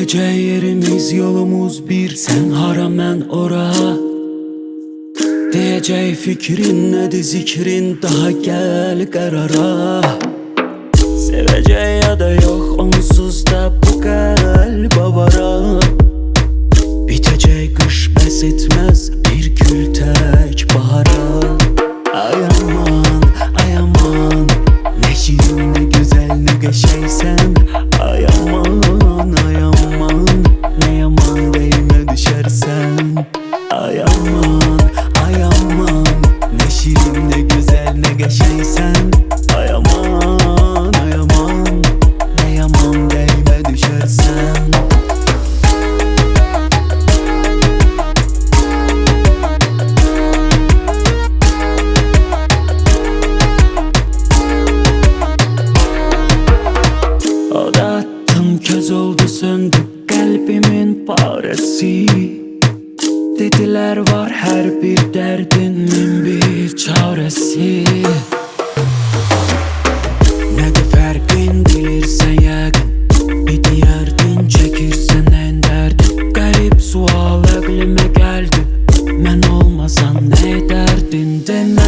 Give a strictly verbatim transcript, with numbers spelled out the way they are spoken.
Gideceği yerimiz yolumuz bir, sen hara ben ora. Diyeceği fikrin nedir zikrin, daha gel karara. Seveceği ya da yok, onsuz da bu kalp avara. Bitecek kış bes etmez, bir gül tek bahara. Ay aman, ay aman, ne şirin ne güzel ne geçeysen. Ay aman, ay aman, ne yaman değme düşersen. Ay aman, ay aman, ne şirin ne güzel ne geçeysen. Ay aman, ay aman, ne yaman değme düşersen. O da attım köz oldu söndü kalbimin paresi. Dediler var her bir derdinin bir çaresi. Ne de farkın bilirsen yakın, bir diyardın çekirsen en derdin. Garip sual aklime geldi, ben olmasam ne derdin deme.